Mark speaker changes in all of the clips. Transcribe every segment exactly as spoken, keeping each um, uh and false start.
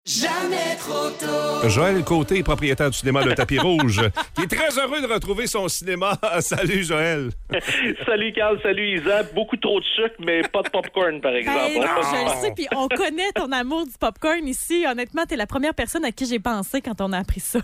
Speaker 1: Jamais trop tôt.
Speaker 2: Joël Côté, propriétaire du cinéma Le Tapis Rouge, qui est très heureux de retrouver son cinéma. Salut Joël.
Speaker 3: Salut Carl, salut Isa. Beaucoup trop de sucre, mais pas de popcorn, par exemple.
Speaker 4: Ben non, je le sais, puis on connaît ton amour du popcorn ici. Honnêtement, t'es la première personne à qui j'ai pensé quand on a appris ça.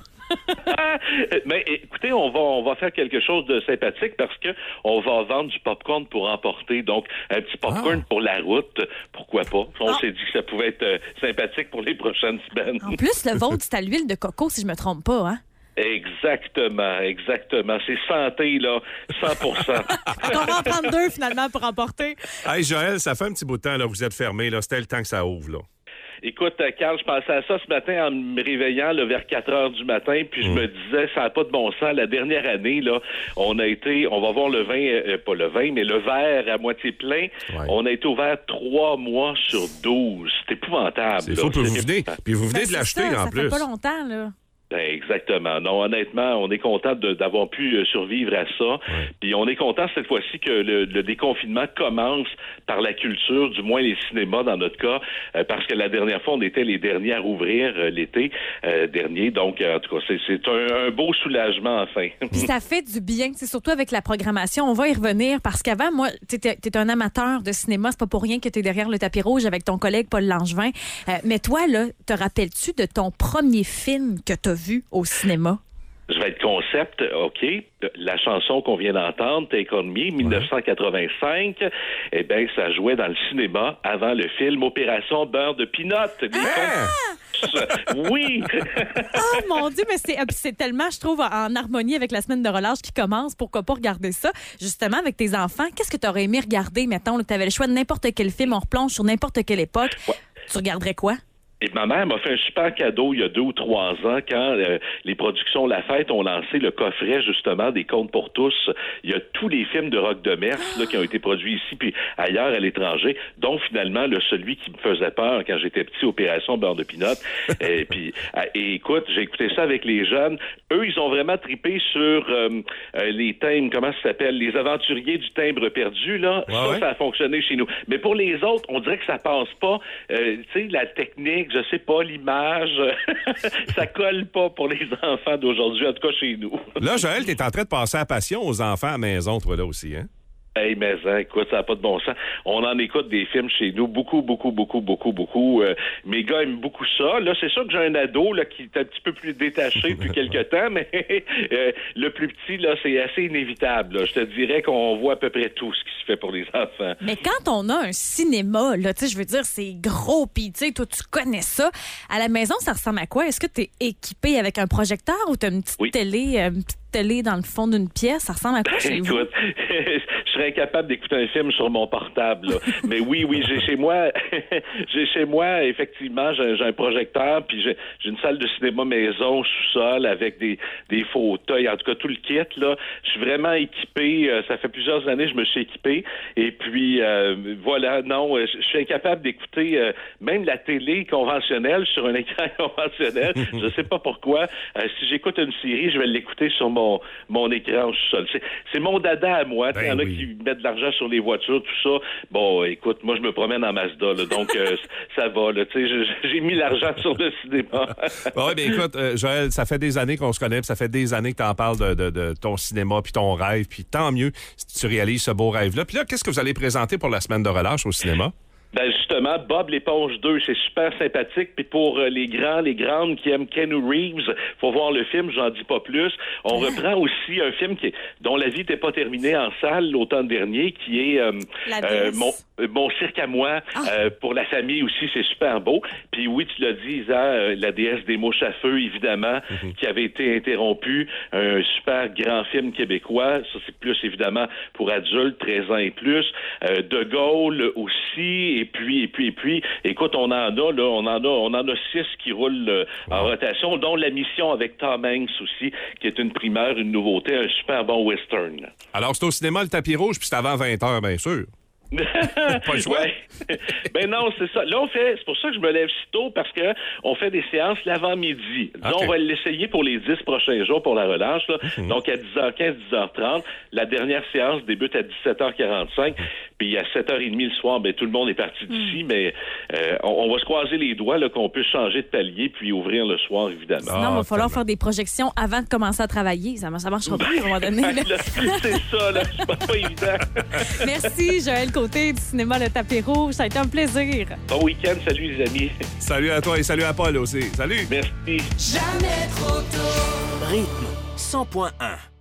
Speaker 3: Mais écoutez, on va on va faire quelque chose de sympathique parce que on va vendre du popcorn pour emporter. Donc un petit popcorn
Speaker 2: ah.
Speaker 3: pour la route, pourquoi pas. On
Speaker 4: ah.
Speaker 3: s'est dit que ça pouvait être euh, sympathique pour les prochaines semaines.
Speaker 4: En plus, le vôtre, c'est à l'huile de coco, si je me trompe pas, hein?
Speaker 3: Exactement, exactement. C'est santé, là, cent pour cent.
Speaker 4: On va en prendre deux, finalement, pour emporter.
Speaker 2: Hey Joël, ça fait un petit bout de temps, là, vous êtes fermé, là. C'était le temps que ça ouvre, là.
Speaker 3: Écoute, Carl, je pensais à ça ce matin en me réveillant là, vers quatre heures du matin, puis je
Speaker 2: mmh.
Speaker 3: me disais, ça n'a pas de bon sens. La dernière année, là, on a été, on va voir le vin, euh, pas le vin, mais le verre à moitié plein. Ouais. On a été ouvert trois mois sur douze. C'est épouvantable.
Speaker 2: C'est faux, puis vous venez, puis vous venez
Speaker 4: ben,
Speaker 2: de l'acheter
Speaker 4: ça,
Speaker 2: en
Speaker 4: ça
Speaker 2: plus.
Speaker 4: Ça fait pas longtemps, là.
Speaker 3: Ben exactement. Non, honnêtement, on est content de, d'avoir pu survivre à ça. Ouais. Puis on est content cette fois-ci que le, le déconfinement commence par la culture, du moins les cinémas dans notre cas, euh, parce que la dernière fois, on était les derniers à rouvrir euh, l'été euh, dernier. Donc, euh, en tout cas, c'est, c'est un, un beau soulagement enfin.
Speaker 4: Puis ça fait du bien, c'est surtout avec la programmation. On va y revenir parce qu'avant, moi, t'étais, t'es un amateur de cinéma. C'est pas pour rien que t'es derrière le tapis rouge avec ton collègue Paul Langevin. Euh, mais toi, là, te rappelles-tu de ton premier film que t'as vu au cinéma?
Speaker 3: Je vais être concept, OK. La chanson qu'on vient d'entendre, Take On Me, dix-neuf cent quatre-vingt-cinq, eh bien, ça jouait dans le cinéma avant le film Opération Beurre de Pinot.
Speaker 4: Ah!
Speaker 3: Oui!
Speaker 4: Oh mon Dieu, mais c'est, c'est tellement, je trouve, en harmonie avec la semaine de relâche qui commence. Pourquoi pas regarder ça? Justement, avec tes enfants, qu'est-ce que tu aurais aimé regarder, mettons, tu avais le choix de n'importe quel film, on replonge sur n'importe quelle époque. Ouais. Tu regarderais quoi?
Speaker 3: Et ma mère m'a fait un super cadeau il y a deux ou trois ans quand euh, les productions La Fête ont lancé le coffret justement des Contes pour tous. Il y a tous les films de Roch Demers là, qui ont été produits ici puis ailleurs à l'étranger, dont finalement le celui qui me faisait peur quand j'étais petit, Opération Beurre de Pinot. et puis et écoute, j'ai écouté ça avec les jeunes. Eux, ils ont vraiment trippé sur euh, euh, les thèmes, comment ça s'appelle, les aventuriers du timbre perdu là. Ouais, ça, ouais. ça a fonctionné chez nous. Mais pour les autres, on dirait que ça passe pas. Euh, tu sais, la technique, je sais pas, l'image, ça colle pas pour les enfants d'aujourd'hui, en tout cas chez nous.
Speaker 2: Là, Joël, t'es en train de passer à passion aux enfants à la maison, toi, là aussi, hein?
Speaker 3: Hey, mais hein, écoute, ça n'a pas de bon sens. On en écoute des films chez nous, beaucoup, beaucoup, beaucoup, beaucoup, beaucoup. Euh, mes gars aiment beaucoup ça. Là, c'est sûr que j'ai un ado là qui est un petit peu plus détaché depuis quelques temps, mais euh, le plus petit, là, c'est assez inévitable. Là. Je te dirais qu'on voit à peu près tout ce qui se fait pour les enfants.
Speaker 4: Mais quand on a un cinéma, là, tu sais, je veux dire, c'est gros, puis tu sais, toi, tu connais ça. À la maison, ça ressemble à quoi? Est-ce que tu es équipé avec un projecteur ou tu as une petite
Speaker 3: oui.
Speaker 4: télé, une petite télé dans le fond d'une pièce? Ça ressemble à quoi chez vous?
Speaker 3: Écoute, je serais incapable d'écouter un film sur mon portable. Là. Mais oui, oui, j'ai chez moi, j'ai chez moi, effectivement, j'ai, j'ai un projecteur, puis j'ai, j'ai une salle de cinéma maison, sous-sol, avec des, des fauteuils, en tout cas tout le kit. Là. Je suis vraiment équipé. Euh, ça fait plusieurs années que je me suis équipé. Et puis, euh, voilà, non, je suis incapable d'écouter euh, même la télé conventionnelle sur un écran conventionnel. Je sais pas pourquoi. Euh, si j'écoute une série, je vais l'écouter sur mon, mon écran sous-sol. C'est, c'est mon dada à moi. Il ben y en a oui. qui mettent de l'argent sur les voitures, tout ça. Bon, écoute, moi, je me promène en Mazda, là, donc euh, ça va. Là, j'ai, j'ai mis l'argent sur le cinéma.
Speaker 2: Oui, bien écoute, euh, Joël, ça fait des années qu'on se connaît, puis ça fait des années que tu en parles de, de, de ton cinéma puis ton rêve, puis tant mieux si tu réalises ce beau rêve-là. Puis là, qu'est-ce que vous allez présenter pour la semaine de relâche au cinéma?
Speaker 3: Ben justement, Bob l'éponge deux, c'est super sympathique. Puis pour euh, les grands, les grandes qui aiment Keanu Reeves, faut voir le film, j'en dis pas plus. On reprend aussi un film qui est, dont la vie n'était pas terminée en salle l'automne dernier, qui est euh, euh, mon, euh, mon cirque à moi. Ah. Euh, pour la famille aussi, c'est super beau. Puis oui, tu l'as dit, Isa, euh, la déesse des mouches à feu, évidemment, mm-hmm. qui avait été interrompue. Un super grand film québécois. Ça, c'est plus évidemment pour adultes, treize ans et plus. Euh, De Gaulle aussi. Et puis, et puis, et puis, écoute, on en a, là, on en a, on en a six qui roulent euh, en rotation, dont La Mission avec Tom Hanks aussi, qui est une primeur, une nouveauté, un super bon western.
Speaker 2: Alors, c'est au cinéma Le Tapis Rouge, puis c'est avant vingt heures, bien sûr. Pas le choix.
Speaker 3: Ouais. Ben non, c'est ça. Là, on fait, c'est pour ça que je me lève si tôt, parce que on fait des séances l'avant-midi. Okay. Donc, on va l'essayer pour les dix prochains jours pour la relâche. Là. Mm-hmm. Donc, à dix heures quinze, dix heures trente. La dernière séance débute à dix-sept heures quarante-cinq. Puis à sept heures trente le soir, ben, tout le monde est parti d'ici, mm. mais euh, on, on va se croiser les doigts là, qu'on puisse changer de palier puis ouvrir le soir, évidemment.
Speaker 4: Sinon, il va
Speaker 2: Ah,
Speaker 4: falloir
Speaker 2: tellement.
Speaker 4: faire des projections avant de commencer à travailler. Ça ne marchera plus à un moment donné. là.
Speaker 3: Là, c'est ça, là. C'est pas, pas évident.
Speaker 4: Merci, Joël Côté du cinéma Le Tapis Rouge. Ça a été un plaisir.
Speaker 3: Bon week-end. Salut, les amis.
Speaker 2: Salut à toi et salut à Paul aussi. Salut!
Speaker 3: Merci.
Speaker 1: Jamais trop tôt.
Speaker 5: Rythme cent point un.